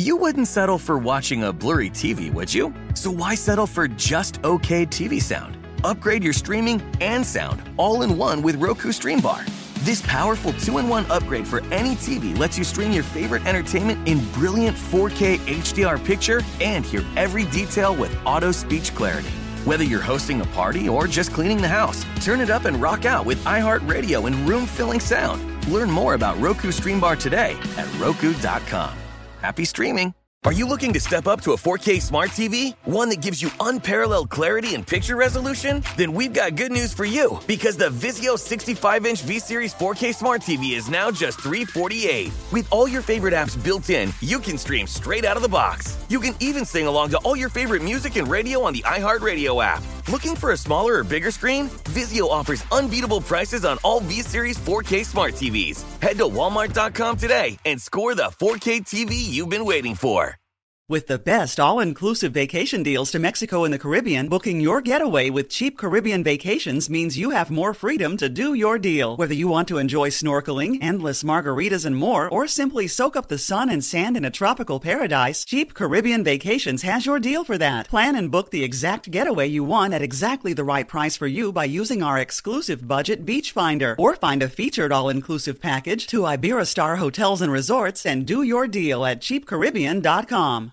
You wouldn't settle for watching a blurry TV, would you? So why settle for just okay TV sound? Upgrade your streaming and sound all in one with Roku Stream Bar. This powerful 2-in-1 upgrade for any TV lets you stream your favorite entertainment in brilliant 4K HDR picture and hear every detail with auto speech clarity. Whether you're hosting a party or just cleaning the house, turn it up and rock out with iHeartRadio and room-filling sound. Learn more about Roku Stream Bar today at Roku.com. Happy streaming! Are you looking to step up to a 4K smart TV? One that gives you unparalleled clarity and picture resolution? Then we've got good news for you, because the Vizio 65-inch V-Series 4K smart TV is now just $348. With all your favorite apps built in, you can stream straight out of the box. You can even sing along to all your favorite music and radio on the iHeartRadio app. Looking for a smaller or bigger screen? Vizio offers unbeatable prices on all V-Series 4K smart TVs. Head to Walmart.com today and score the 4K TV you've been waiting for. With the best all-inclusive vacation deals to Mexico and the Caribbean, booking your getaway with Cheap Caribbean Vacations means you have more freedom to do your deal. Whether you want to enjoy snorkeling, endless margaritas and more, or simply soak up the sun and sand in a tropical paradise, Cheap Caribbean Vacations has your deal for that. Plan and book the exact getaway you want at exactly the right price for you by using our exclusive budget Beach Finder, or find a featured all-inclusive package to Iberostar Hotels and Resorts and do your deal at cheapcaribbean.com.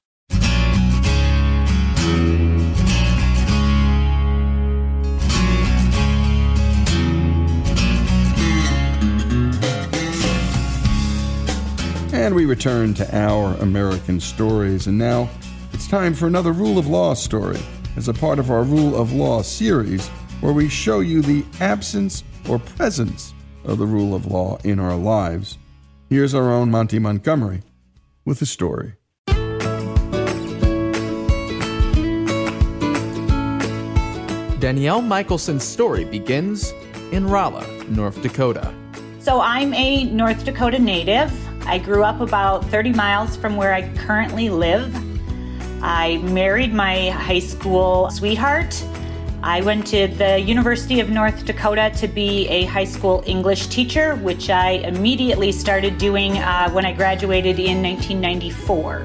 And we return to Our American Stories, and now it's time for another Rule of Law story as a part of our Rule of Law series, where we show you the absence or presence of the rule of law in our lives. Here's our own Monty Montgomery with a story. Danielle Michelson's story begins in Rolla, North Dakota. So I'm a North Dakota native. I grew up about 30 miles from where I currently live. I married my high school sweetheart. I went to the University of North Dakota to be a high school English teacher, which I immediately started doing when I graduated in 1994.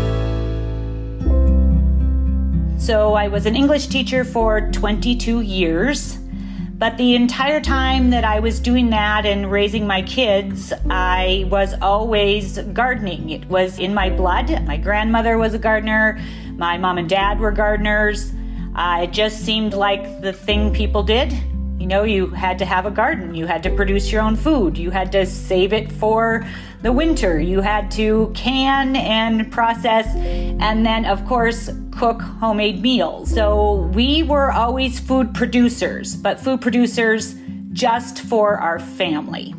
So I was an English teacher for 22 years. But the entire time that I was doing that and raising my kids, I was always gardening. It was in my blood. My grandmother was a gardener. My mom and dad were gardeners. It just seemed like the thing people did. You know, you had to have a garden. You had to produce your own food. You had to save it for the winter. You had to can and process and then, of course, cook homemade meals. So we were always food producers, but food producers just for our family.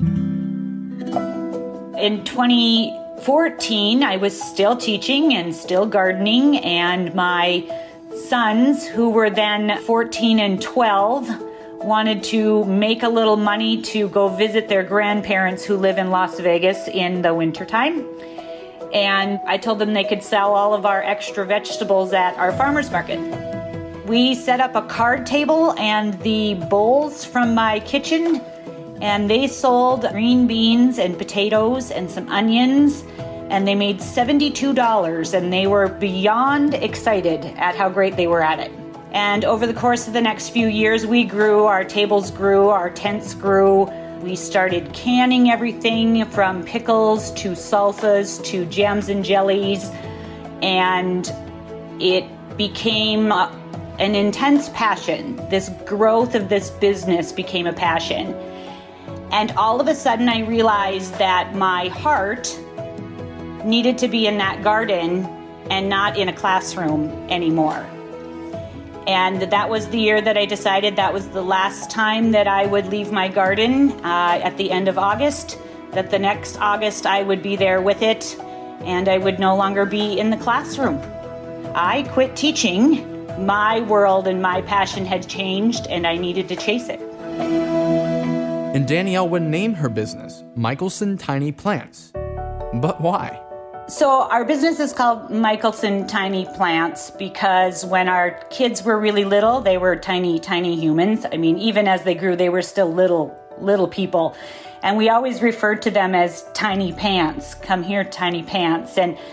In 2014, I was still teaching and still gardening, and my sons, who were then 14 and 12, wanted to make a little money to go visit their grandparents who live in Las Vegas in the wintertime. And I told them they could sell all of our extra vegetables at our farmer's market. We set up a card table and the bowls from my kitchen, and they sold green beans and potatoes and some onions, and they made $72, and they were beyond excited at how great they were at it. And over the course of the next few years, we grew, our tables grew, our tents grew. We started canning everything from pickles to salsas to jams and jellies. And it became an intense passion. This growth of this business became a passion. And all of a sudden, I realized that my heart needed to be in that garden and not in a classroom anymore. And that was the year that I decided that was the last time that I would leave my garden at the end of August, that the next August I would be there with it and I would no longer be in the classroom. I quit teaching. My world and my passion had changed and I needed to chase it. And Danielle would name her business Michelson Tiny Plants. But why? So our business is called Michelson Tiny Plants because when our kids were really little, they were tiny, tiny humans. I mean, even as they grew, they were still little people. And we always referred to them as tiny pants. Come here, tiny pants. And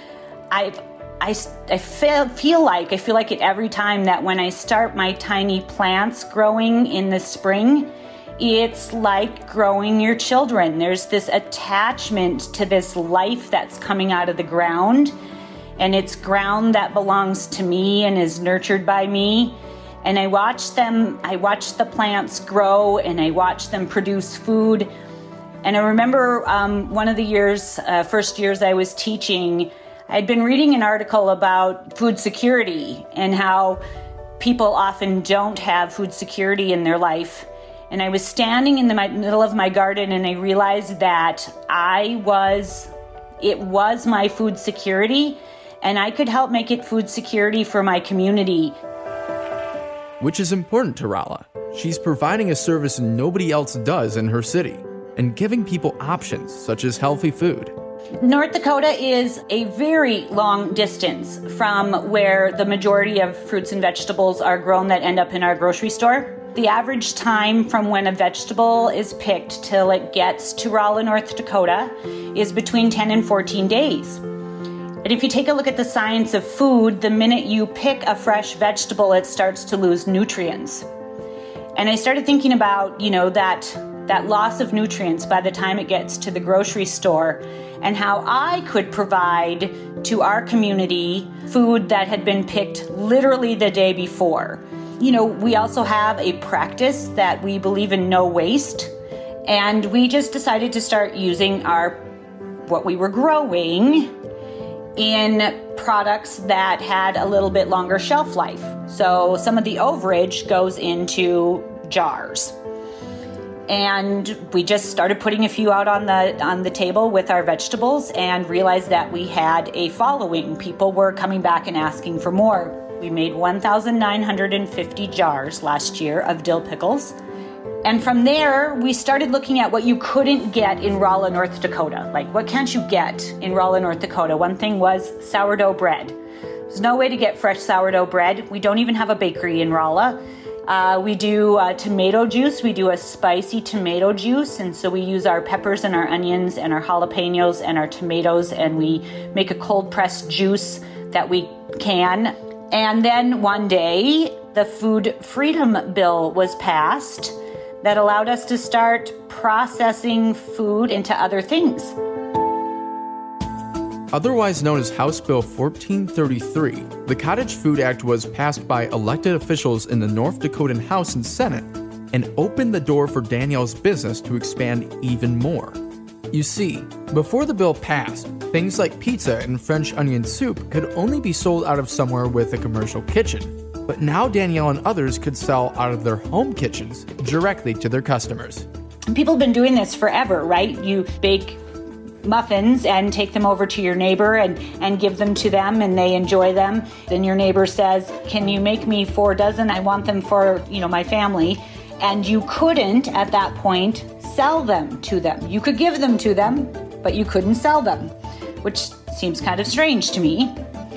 I feel like it every time that when I start my tiny plants growing in the spring, it's like growing your children. There's this attachment to this life that's coming out of the ground, and it's ground that belongs to me and is nurtured by me. And I watch the plants grow, and I watch them produce food. And I remember one of the first years I was teaching, I'd been reading an article about food security and how people often don't have food security in their life. And I was standing in the middle of my garden, and I realized that it was my food security, and I could help make it food security for my community. Which is important to Rolla. She's providing a service nobody else does in her city and giving people options such as healthy food. North Dakota is a very long distance from where the majority of fruits and vegetables are grown that end up in our grocery store. The average time from when a vegetable is picked till it gets to Rolla, North Dakota is between 10 and 14 days. And if you take a look at the science of food, the minute you pick a fresh vegetable, it starts to lose nutrients. And I started thinking about, that loss of nutrients by the time it gets to the grocery store, and how I could provide to our community food that had been picked literally the day before. We also have a practice that we believe in no waste, and we just decided to start using what we were growing in products that had a little bit longer shelf life. So some of the overage goes into jars. And we just started putting a few out on the table with our vegetables and realized that we had a following. People were coming back and asking for more. We made 1,950 jars last year of dill pickles. And from there, we started looking at what you couldn't get in Rolla, North Dakota. Like, what can't you get in Rolla, North Dakota? One thing was sourdough bread. There's no way to get fresh sourdough bread. We don't even have a bakery in Rolla. We do tomato juice. We do a spicy tomato juice. And so we use our peppers and our onions and our jalapenos and our tomatoes, and we make a cold pressed juice that we can. And then one day, the Food Freedom Bill was passed that allowed us to start processing food into other things. Otherwise known as House Bill 1433, the Cottage Food Act was passed by elected officials in the North Dakotan House and Senate and opened the door for Danielle's business to expand even more. You see, before the bill passed, things like pizza and French onion soup could only be sold out of somewhere with a commercial kitchen. But now Danielle and others could sell out of their home kitchens directly to their customers. People have been doing this forever, right? You bake muffins and take them over to your neighbor and give them to them, and they enjoy them. Then your neighbor says, "Can you make me 4 dozen? I want them for, my family." And you couldn't at that point sell them to them. You could give them to them, but you couldn't sell them, which seems kind of strange to me.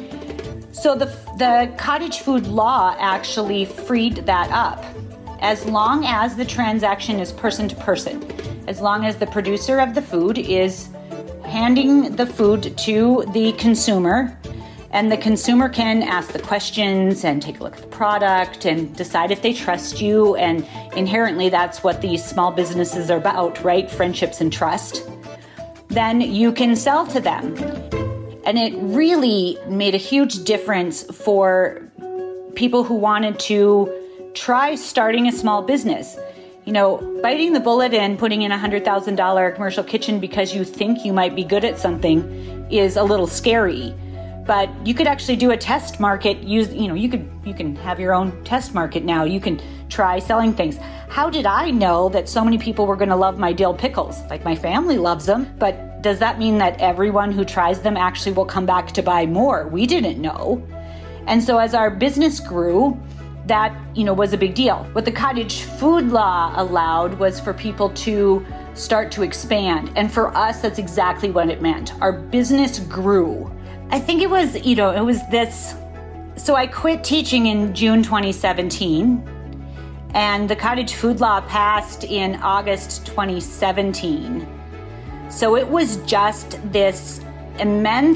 So the cottage food law actually freed that up. As long as the transaction is person to person, as long as the producer of the food is handing the food to the consumer, and the consumer can ask the questions and take a look at the product and decide if they trust you. And inherently, that's what these small businesses are about, right? Friendships and trust. Then you can sell to them. And it really made a huge difference for people who wanted to try starting a small business. Biting the bullet and putting in a $100,000 commercial kitchen because you think you might be good at something is a little scary. But you could actually do a test market. You can have your own test market now. You can try selling things. How did I know that so many people were going to love my dill pickles? Like, my family loves them, but does that mean that everyone who tries them actually will come back to buy more? We didn't know. And so as our business grew, that, was a big deal. What the cottage food law allowed was for people to start to expand. And for us, that's exactly what it meant. Our business grew. I think it was this. So I quit teaching in June 2017, and the cottage food law passed in August 2017. So it was just this immense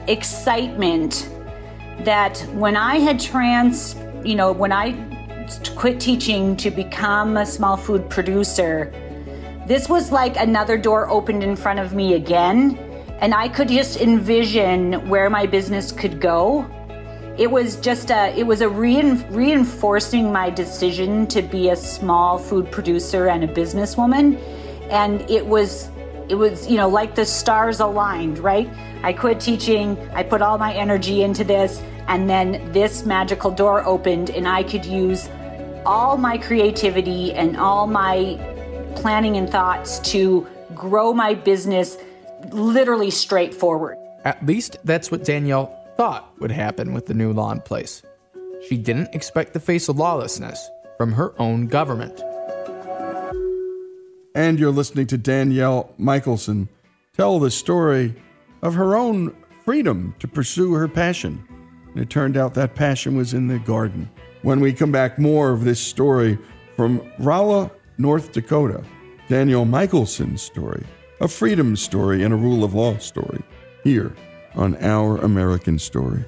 excitement that when I had when I quit teaching to become a small food producer, this was like another door opened in front of me again, and I could just envision where my business could go. It was reinforcing my decision to be a small food producer and a businesswoman, and it was like the stars aligned, right? I quit teaching, I put all my energy into this, and then this magical door opened, and I could use all my creativity and all my planning and thoughts to grow my business literally straightforward. At least that's what Danielle thought would happen with the new law in place. She didn't expect to face lawlessness from her own government. And you're listening to Danielle Michelson tell the story of her own freedom to pursue her passion. And it turned out that passion was in the garden. When we come back, more of this story from Rolla, North Dakota. Danielle Michelson's story, a freedom story and a rule of law story, here on Our American Stories.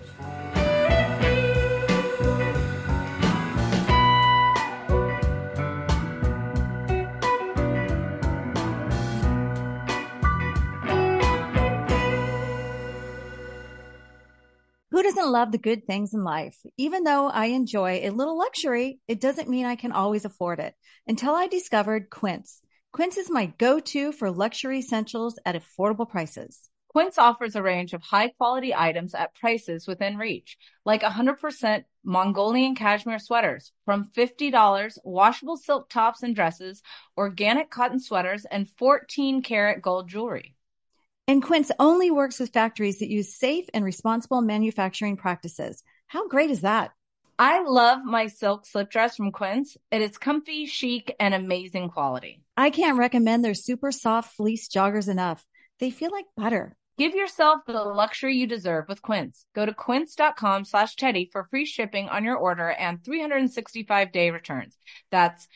Who doesn't love the good things in life? Even though I enjoy a little luxury, it doesn't mean I can always afford it. Until I discovered Quince. Quince is my go-to for luxury essentials at affordable prices. Quince offers a range of high-quality items at prices within reach, like 100% Mongolian cashmere sweaters from $50, washable silk tops and dresses, organic cotton sweaters, and 14-karat gold jewelry. And Quince only works with factories that use safe and responsible manufacturing practices. How great is that? I love my silk slip dress from Quince. It is comfy, chic, and amazing quality. I can't recommend their super soft fleece joggers enough. They feel like butter. Give yourself the luxury you deserve with Quince. Go to quince.com/Teddy for free shipping on your order and 365-day returns. That's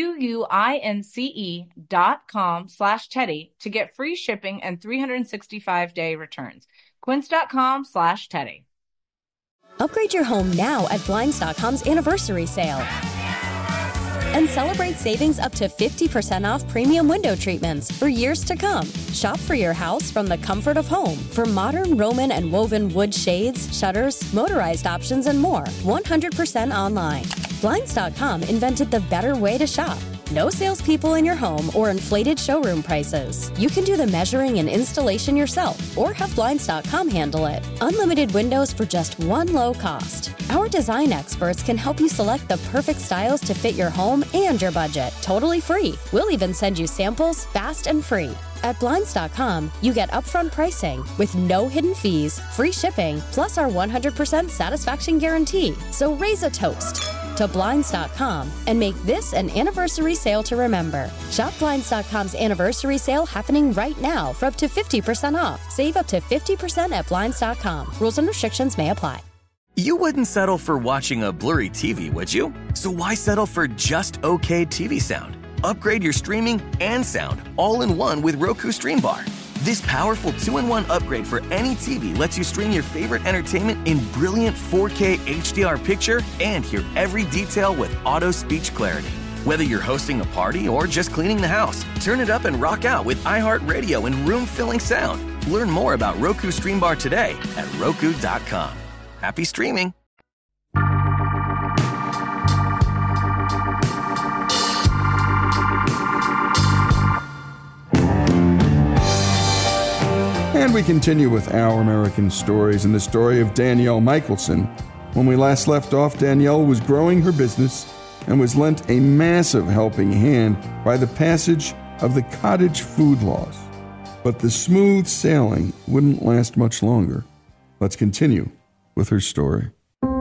QUINCE.com/Teddy to get free shipping and 365-day returns. Quince.com/Teddy. Upgrade your home now at Blinds.com's anniversary sale. And celebrate savings up to 50% off premium window treatments for years to come. Shop for your house from the comfort of home for modern Roman and woven wood shades, shutters, motorized options, and more. 100% online. Blinds.com invented the better way to shop. No salespeople in your home or inflated showroom prices. You can do the measuring and installation yourself or have Blinds.com handle it. Unlimited windows for just one low cost. Our design experts can help you select the perfect styles to fit your home and your budget. Totally free. We'll even send you samples fast and free. At Blinds.com, you get upfront pricing with no hidden fees, free shipping, plus our 100% satisfaction guarantee. So raise a toast to Blinds.com and make this an anniversary sale to remember. Shop Blinds.com's anniversary sale happening right now for up to 50% off. Save up to 50% at Blinds.com. Rules and restrictions may apply. You wouldn't settle for watching a blurry TV, would you? So why settle for just okay TV sound? Upgrade your streaming and sound all in one with Roku Stream Bar. This powerful 2-in-1 upgrade for any TV lets you stream your favorite entertainment in brilliant 4K HDR picture and hear every detail with auto speech clarity. Whether you're hosting a party or just cleaning the house, turn it up and rock out with iHeartRadio and room-filling sound. Learn more about Roku Stream Bar today at Roku.com. Happy streaming. And we continue with Our American Stories and the story of Danielle Michelson. When we last left off, Danielle was growing her business and was lent a massive helping hand by the passage of the cottage food laws. But the smooth sailing wouldn't last much longer. Let's continue with her story.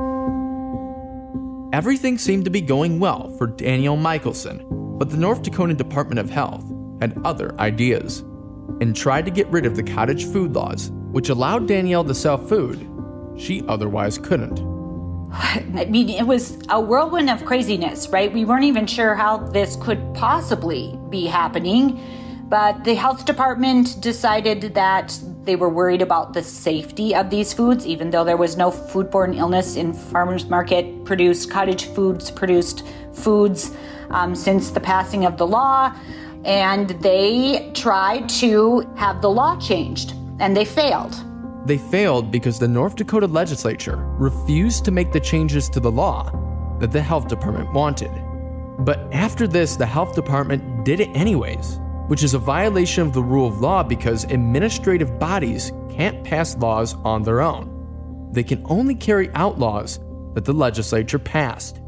Everything seemed to be going well for Danielle Michelson, but the North Dakota Department of Health had other ideas and tried to get rid of the cottage food laws, which allowed Danielle to sell food she otherwise couldn't. I mean, it was a whirlwind of craziness, right? We weren't even sure how this could possibly be happening, but the health department decided that They were worried about the safety of these foods, even though there was no foodborne illness in farmers market produced, cottage foods produced foods since the passing of the law. And they tried to have the law changed, and they failed. They failed because the North Dakota legislature refused to make the changes to the law that the health department wanted. But after this, the health department did it anyways, which is a violation of the rule of law because administrative bodies can't pass laws on their own. They can only carry out laws that the legislature passed.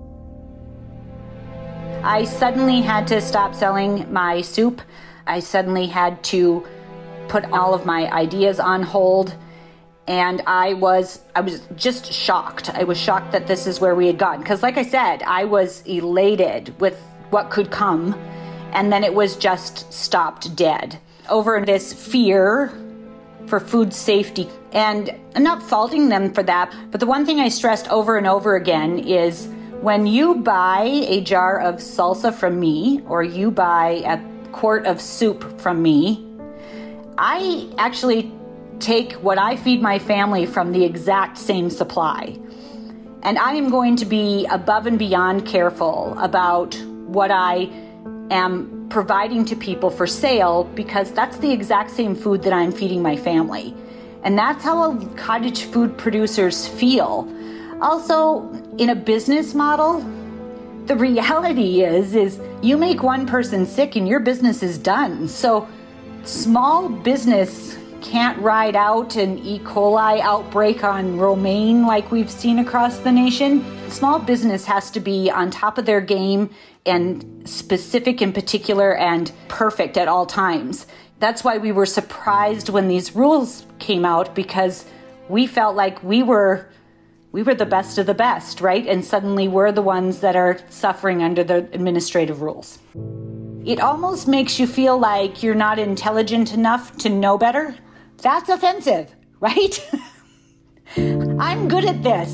I suddenly had to stop selling my soup. I suddenly had to put all of my ideas on hold. And I was just shocked. I was shocked that this is where we had gotten. Because like I said, I was elated with what could come. And then it was just stopped dead over this fear for food safety. And I'm not faulting them for that. But the one thing I stressed over and over again is when you buy a jar of salsa from me, or you buy a quart of soup from me, I actually take what I feed my family from the exact same supply. And I am going to be above and beyond careful about what I am providing to people for sale, because that's the exact same food that I'm feeding my family. And that's how cottage food producers feel. Also, in a business model, the reality is you make one person sick and your business is done. So small business can't ride out an E. coli outbreak on romaine like we've seen across the nation. Small business has to be on top of their game and specific in particular and perfect at all times. That's why we were surprised when these rules came out, because we felt like we were the best of the best, right? And suddenly we're the ones that are suffering under the administrative rules. It almost makes you feel like you're not intelligent enough to know better. That's offensive, right? I'm good at this.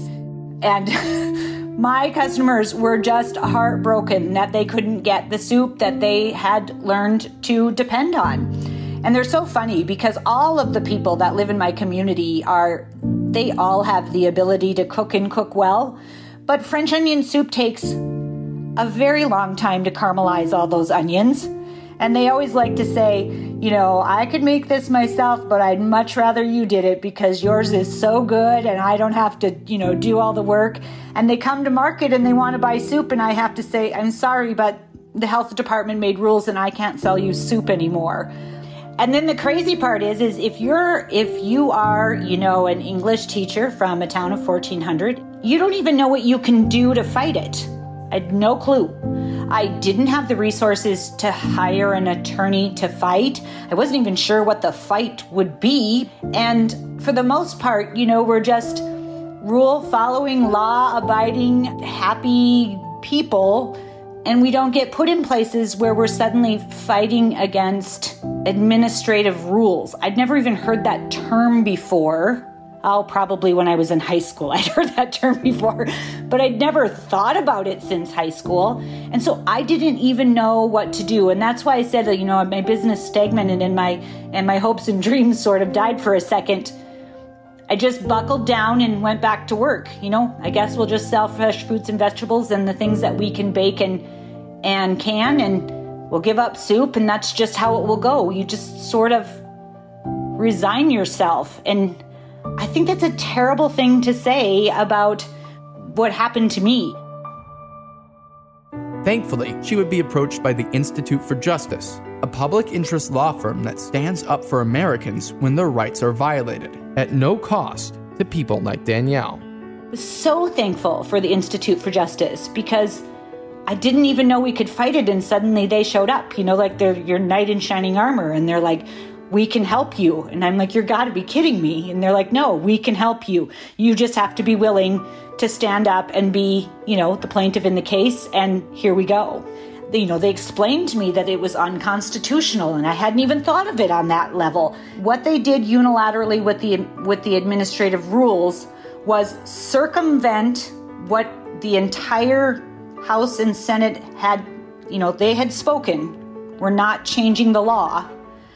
And my customers were just heartbroken that they couldn't get the soup that they had learned to depend on. And they're so funny because all of the people that live in my community they all have the ability to cook and cook well. But French onion soup takes a very long time to caramelize all those onions. And they always like to say, I could make this myself, but I'd much rather you did it because yours is so good and I don't have to, do all the work. And they come to market and they want to buy soup, and I have to say, I'm sorry, but the health department made rules and I can't sell you soup anymore. And then the crazy part is if you are, an English teacher from a town of 1,400, you don't even know what you can do to fight it. I had no clue. I didn't have the resources to hire an attorney to fight. I wasn't even sure what the fight would be. And for the most part, we're just rule-following, law-abiding, happy people. And we don't get put in places where we're suddenly fighting against administrative rules. I'd never even heard that term before. Probably when I was in high school, I'd heard that term before, but I'd never thought about it since high school. And so I didn't even know what to do. And that's why I said that, my business stagnated and my hopes and dreams sort of died for a second. I just buckled down and went back to work. I guess we'll just sell fresh fruits and vegetables and the things that we can bake and can, and we'll give up soup, and that's just how it will go. You just sort of resign yourself. And I think that's a terrible thing to say about what happened to me. Thankfully, she would be approached by the Institute for Justice, a public interest law firm that stands up for Americans when their rights are violated, at no cost to people like Danielle. I was so thankful for the Institute for Justice because I didn't even know we could fight it, and suddenly they showed up, like they're your knight in shining armor, and they're like, we can help you. And I'm like, you're got to be kidding me. And they're like, no, we can help you. You just have to be willing to stand up and be, the plaintiff in the case. And here we go. They explained to me that it was unconstitutional, and I hadn't even thought of it on that level. What they did unilaterally with the administrative rules was circumvent what the entire House and Senate had, they had spoken. We're not changing the law.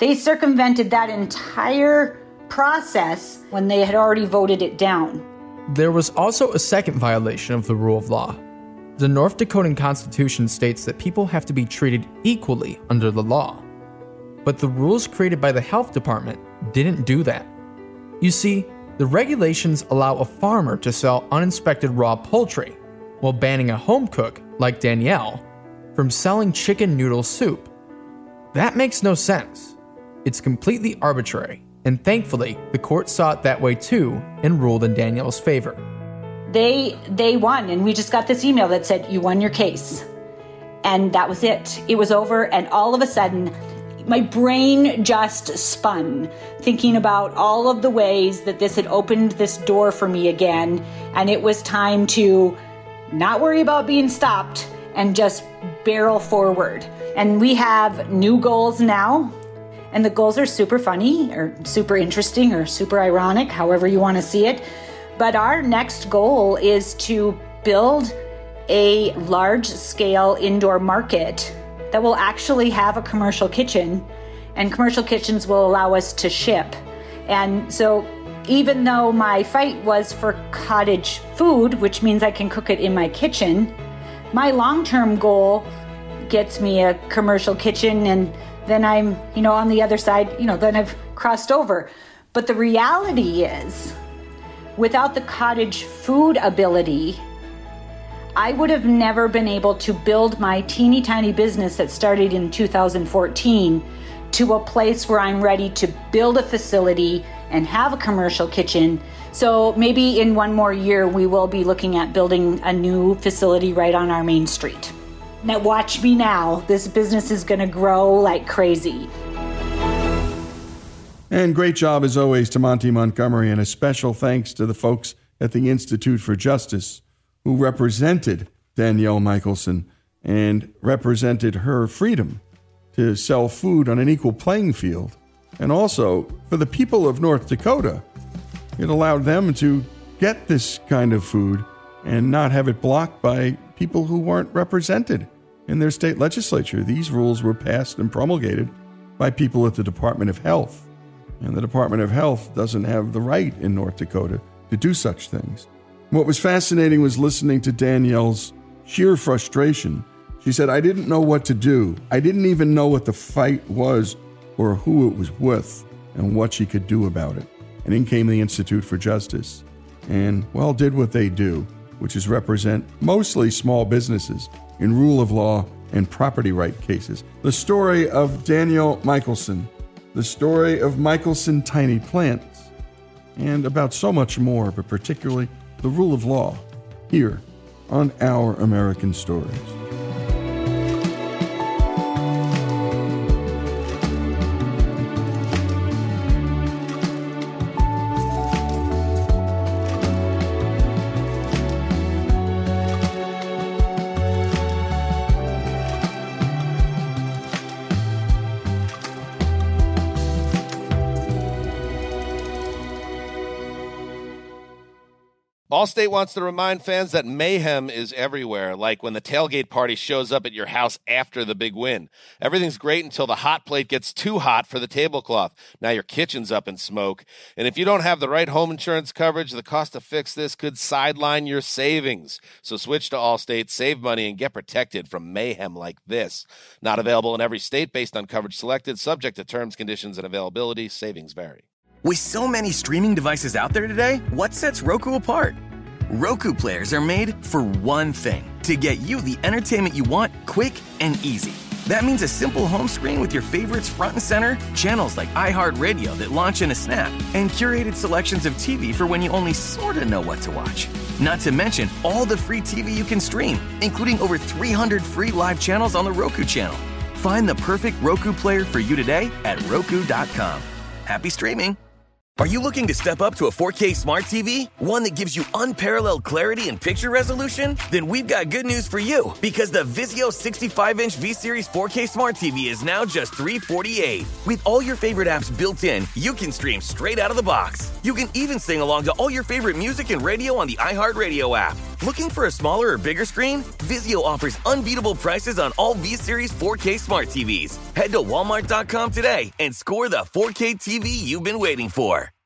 They circumvented that entire process when they had already voted it down. There was also a second violation of the rule of law. The North Dakotan Constitution states that people have to be treated equally under the law. But the rules created by the health department didn't do that. You see, the regulations allow a farmer to sell uninspected raw poultry, while banning a home cook, like Danielle, from selling chicken noodle soup. That makes no sense. It's completely arbitrary, and thankfully, the court saw it that way too and ruled in Danielle's favor. They won, and we just got this email that said, you won your case. And that was it. It was over, and all of a sudden, my brain just spun, thinking about all of the ways that this had opened this door for me again, and it was time to not worry about being stopped and just barrel forward. And we have new goals now, and the goals are super funny or super interesting or super ironic, however you want to see it. But our next goal is to build a large-scale indoor market that will actually have a commercial kitchen, and commercial kitchens will allow us to ship. And so even though my fight was for cottage food, which means I can cook it in my kitchen, my long-term goal gets me a commercial kitchen, and then I'm, on the other side, then I've crossed over. But the reality is, without the cottage food ability, I would have never been able to build my teeny tiny business that started in 2014 to a place where I'm ready to build a facility and have a commercial kitchen. So maybe in one more year, we will be looking at building a new facility right on our main street. Now watch me now. This business is going to grow like crazy. And great job, as always, to Monty Montgomery, and a special thanks to the folks at the Institute for Justice who represented Danielle Michelson and represented her freedom to sell food on an equal playing field. And also, for the people of North Dakota, it allowed them to get this kind of food and not have it blocked by people who weren't represented in their state legislature. These rules were passed and promulgated by people at the Department of Health. And the Department of Health doesn't have the right in North Dakota to do such things. What was fascinating was listening to Danielle's sheer frustration. She said, I didn't know what to do. I didn't even know what the fight was or who it was with and what she could do about it. And in came the Institute for Justice and, did what they do, which is represent mostly small businesses in rule of law and property right cases. The story of Danielle Michelson, the story of Michelson Tiny Plants, and about so much more, but particularly the rule of law, here on Our American Stories. Allstate wants to remind fans that mayhem is everywhere, like when the tailgate party shows up at your house after the big win. Everything's great until the hot plate gets too hot for the tablecloth. Now your kitchen's up in smoke. And if you don't have the right home insurance coverage, the cost to fix this could sideline your savings. So switch to Allstate, save money, and get protected from mayhem like this. Not available in every state based on coverage selected, subject to terms, conditions, and availability. Savings vary. With so many streaming devices out there today, what sets Roku apart? Roku players are made for one thing, to get you the entertainment you want quick and easy. That means a simple home screen with your favorites front and center, channels like iHeartRadio that launch in a snap, and curated selections of TV for when you only sort of know what to watch. Not to mention all the free TV you can stream, including over 300 free live channels on the Roku channel. Find the perfect Roku player for you today at Roku.com. Happy streaming! Are you looking to step up to a 4K smart TV? One that gives you unparalleled clarity and picture resolution? Then we've got good news for you, because the Vizio 65-inch V-Series 4K smart TV is now just $348. With all your favorite apps built in, you can stream straight out of the box. You can even sing along to all your favorite music and radio on the iHeartRadio app. Looking for a smaller or bigger screen? Vizio offers unbeatable prices on all V-Series 4K smart TVs. Head to Walmart.com today and score the 4K TV you've been waiting for.